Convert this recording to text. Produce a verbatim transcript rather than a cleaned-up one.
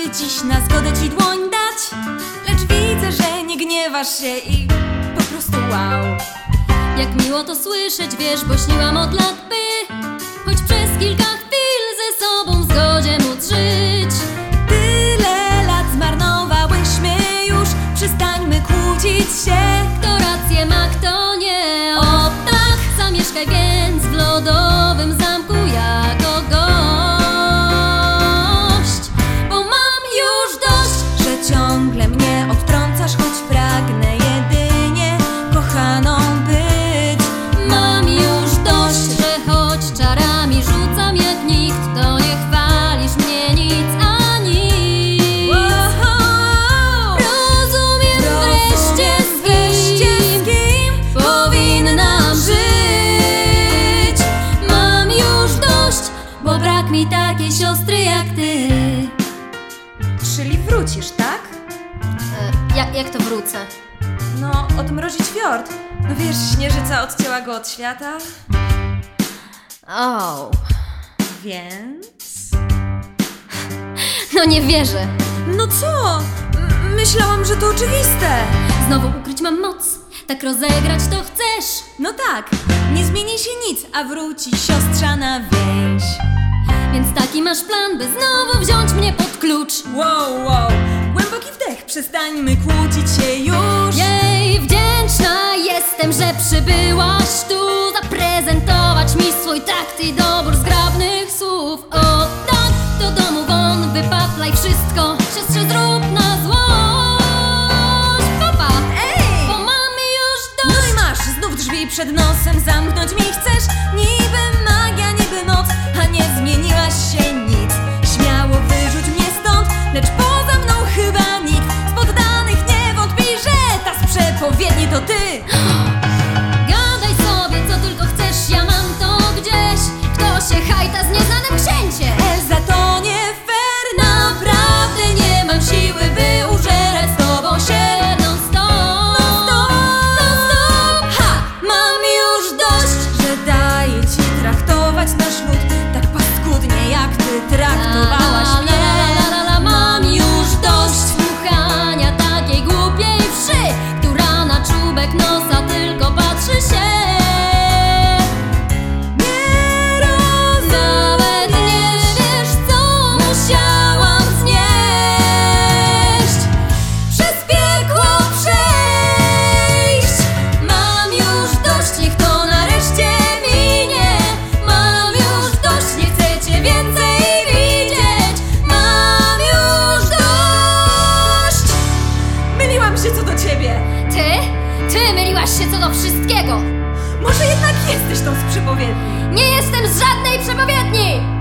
by dziś na zgodę ci dłoń dać, lecz widzę, że nie gniewasz się i po prostu wow. Jak miło to słyszeć, wiesz, bo śniłam od lat, by choć przez kilka chwil ze sobą w zgodzie móc żyć. Tyle lat zmarnowałyśmy już, przestańmy kłócić się. Kto rację ma, kto nie. O tak, zamieszkaj więc w lodowym zamku jako gość. Bo mam już dość, Że ciągle mnie odtrącasz, choć pragnę jedynie kochaną być. mam już dość, że choć czarami rzucam jak nikt, to nie chwalisz mnie nic a nic. Wow. Rozumiem wreszcie, z wreszcie kim z kim powinnam żyć. Mam już dość, bo brak mi takiej siostry jak ty. Czyli wrócisz, tak? E, jak, jak to wrócę? No, odmrozić fiord. No wiesz, śnieżyca odcięła go od świata. O, Więc... no nie wierzę. No co? M- myślałam, że to oczywiste. Znowu ukryć mam moc, tak rozegrać to chcesz. No tak, nie zmieni się nic, a wróci siostrzana więź. Więc taki masz plan, by znowu wziąć mnie pod klucz. Wow, wow, głęboki wdech, przestańmy kłócić się już. Jej, wdzięczna jestem, że przybyłaś tu zaprezentować mi swój takt i dobór zgrabnych słów. O tak, do domu won, wypaplaj wszystko, siostrze zrób na złość. Papa, Ej! bo mamy już No dość. i masz, znów drzwi przed nosem zamknąć mi chcesz. Niby magia, niby moc, a nie zmieniłaś się nic. Śmiało wyrzuć mnie stąd, lecz poza mną chyba nikt z poddanych nie wątpi, że ta z przepowiedni to ty. Gadaj sobie co tylko chcesz, ja mam to gdzieś. Kto się hajta z nieznanym księciem? Elza, to nie fair, naprawdę nie mam siły, by użerać z tobą się. Non stop, Non stop, non stop. Ha! Mam już dość, że daję ci traktować nasz lud tak paskudnie, jak ty traktowałaś La, la, mnie. la, la, la, mam już dość słuchania takiej głupiej wszy, która na czubek nosa tylko patrzy się. Nie rozumiem, Nawet nie wiesz, co musiałam znieść, przez piekło przejść. Mam już dość, niech to nareszcie minie. Mam już dość, nie chcę cię więcej widzieć. Mam już dość. myliłam się co do ciebie. Ty? Ty myliłaś się co do wszystkiego. Może jednak jesteś tą z przepowiedni. Nie jestem z żadnej przepowiedni.